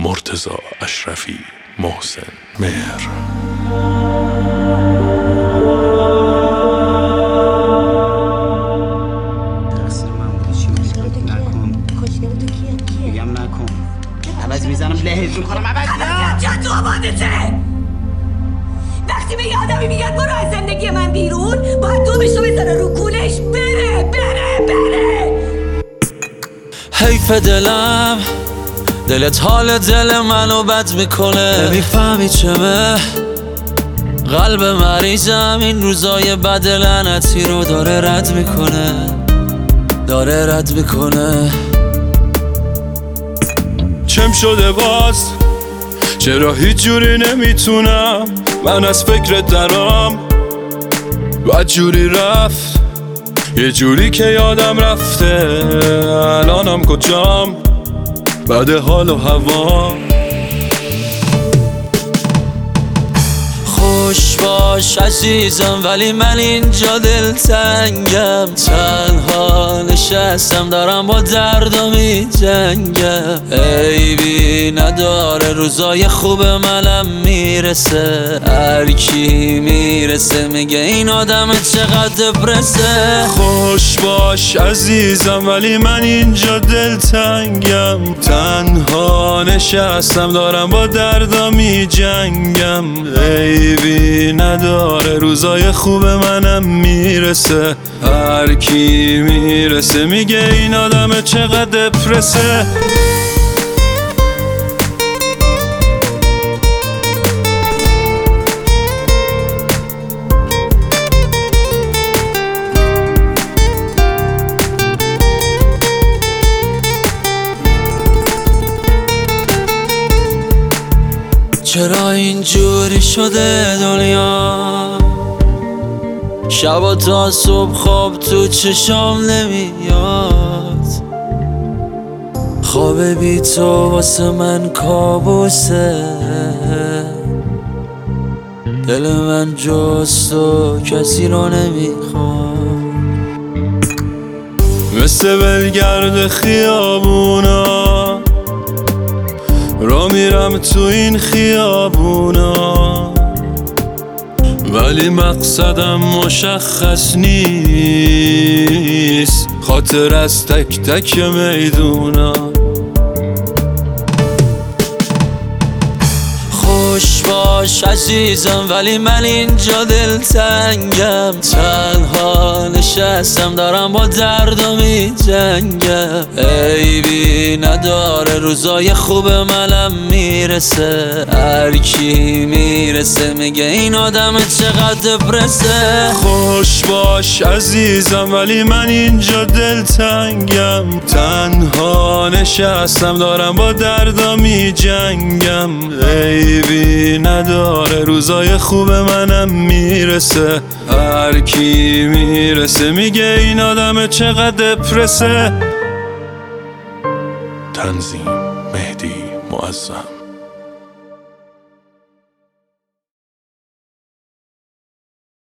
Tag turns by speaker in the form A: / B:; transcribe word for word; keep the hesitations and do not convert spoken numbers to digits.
A: مرتضی اشرفی، محسن مهر.
B: عوض میزنم لحظ میکنم عوض نه
C: جا تو آبادته. وقتی به یه آدمی میگن برو از زندگی من بیرون، باید دومشو بزنه رو کولش بره بره بره.
D: حیف دلم، دلت حال دل منو بد میکنه. نمیفهمی چمه قلب مریضم این روزای بد لعنتی رو داره رد میکنه، داره رد میکنه.
E: چم شده باز؟ چرا هیچ جوری نمیتونم من از فکرت درام؟ بد جوری رفت، یه جوری که یادم رفته الانم کجام، بعد حال و هوا.
D: خوش باش عزیزم ولی من اینجا دلتنگم، تنها نشستم دارم با دردم می جنگم. عیبی نداره روزای خوب منم میرسه، هر کی میرسه میگه این آدم چقدر دپرسه.
E: خوش باش عزیزم ولی من اینجا دلتنگم، تنها نشستم دارم با دردم می جنگم. عیبی نداره روزای خوب منم میرسه، هر کی میرسه میگه این آدم چقدر دپرسه.
D: چرا اینجوری شده دنیا؟ شب تا صبح خواب تو چشام نمیاد، خواب بی تو واسه من کابوسه. دل من جز تو کسی رو نمیخواد،
E: مثل ولگرد خیابونا را میرم تو این خیابونا، ولی مقصدم مشخص نیست، خاطر از تک تک میدونا.
D: خوش باش عزیزم ولی من اینجا دلتنگم، تنها نشستم دارم با دردم می جنگم. عیبی نداره روزای خوب منم میرسه، هر کی میرسه میگه این آدم چقدر دپرسه.
E: خوش باش عزیزم ولی من اینجا دلتنگم، تنها نشستم دارم با دردم می جنگم. عیبی نداره روزای خوب منم میرسه، هر کی میرسه میگه این آدم چقدر دپرسه.
A: تنظیم مهدی معظم.